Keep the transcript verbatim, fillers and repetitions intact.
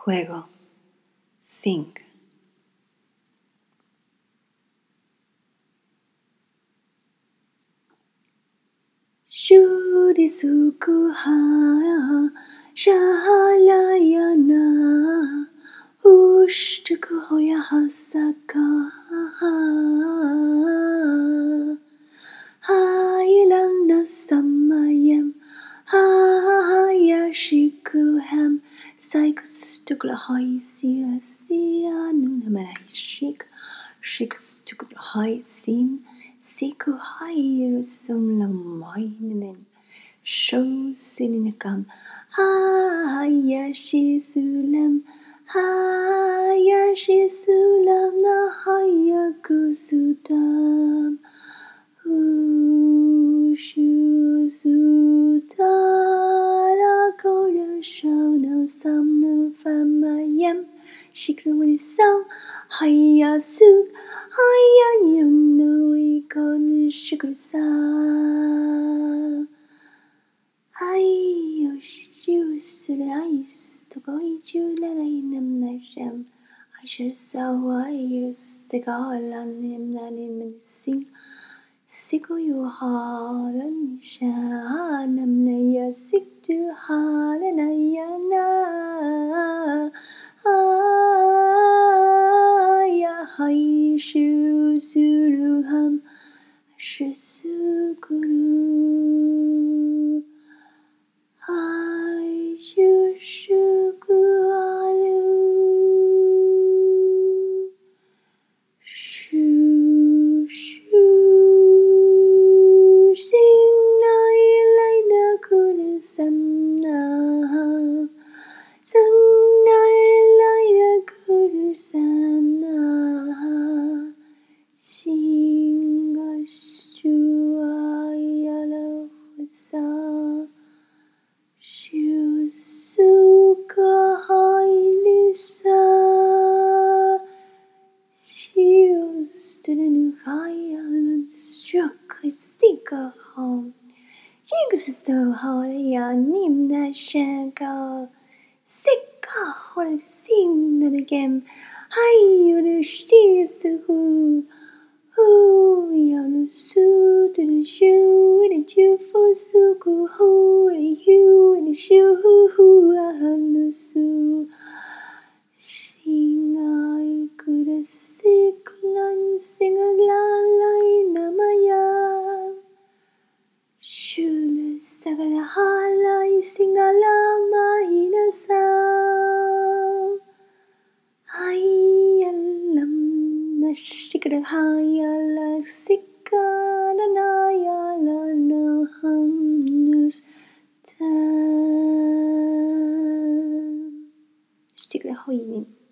Juego. Sing. Shurisuku ha shahalayana Ushtuku hoya hasaka Hayalana samayam Hayashikuham Saikustukla hai siya siya Nunamarashik Shikustukla hai sim Siku hai sum lamainen Show sinikam Hayashi sulam Hayashi sulam na hayakusutam Ushu sutara koda shono samno famayam Shikrawani sam Hayasu Hayayam no ikon shukusa Hayoshu sudais Tokoichu lalainam nasham Ashur sawayus Tagalan nanim sing Siku yu halan shahanam naya siktu halanaya na Aya haishu suruham Shusukuru Haishu shukualu Shu shu Sing nai lai na kuda samna Sang nai lai na kuda samna Sing shu ayala wasa Shu suka hai lusa Shu studenu hai alan struck stika home Jingsisto hoya nimna shanka Sika hol sin again Hai yuru shtisu Hu yalu su to the shoe and a chew for suku ho and a hue and a shoe hu hu ahanu su Sing I could a sick lan sing a la la namaya Shula sagala hala sing a lama inasa Hayalam nashikada hayala sikana nayala nahamnus tam Stikla hoyinin